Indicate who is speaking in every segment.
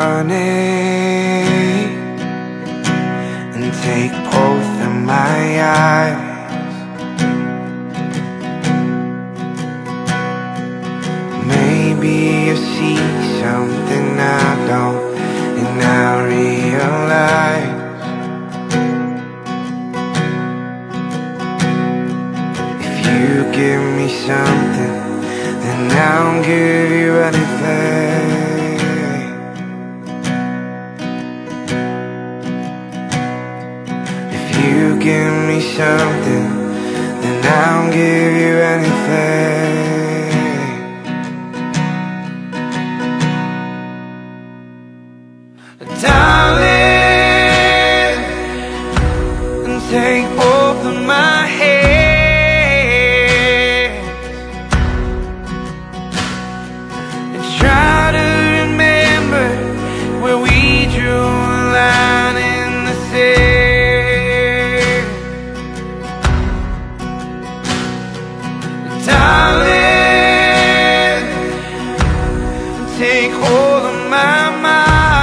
Speaker 1: running and take both of my eyes. Maybe you see something I don't, and I realize if you give me something, then I'll give you anything. If you give me something, then I'll give you anything. Darling, and take both of my hands and try to remember where we drew a line in the sand. Darling, take hold of my mind,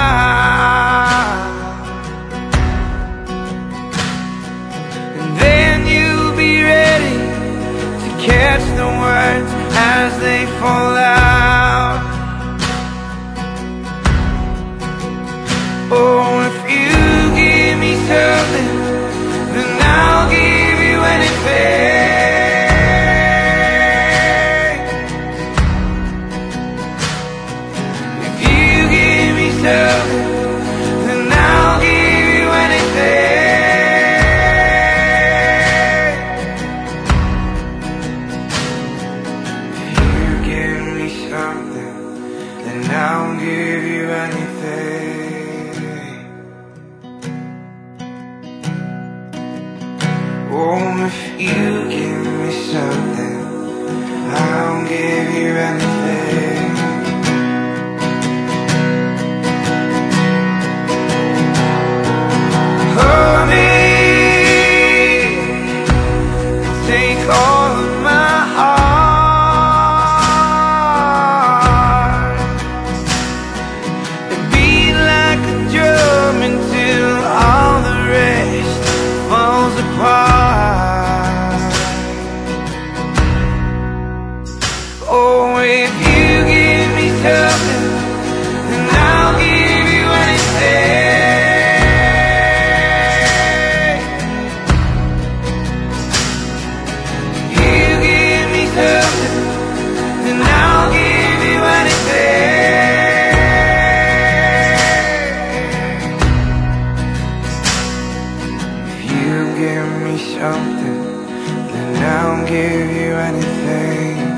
Speaker 1: catch the words as they fall out. Oh, if you give me something, then I'll give you anything. If you give me something, then I'll give you anything. Then I'll give you anything. Oh, if you give me something, I'll give you anything. Hold me, take all of my heart, until all the rest falls apart. Oh, if you give me something, then I'll give you anything. If you give me something, then I'll give you anything. Give me something, then I'll give you anything.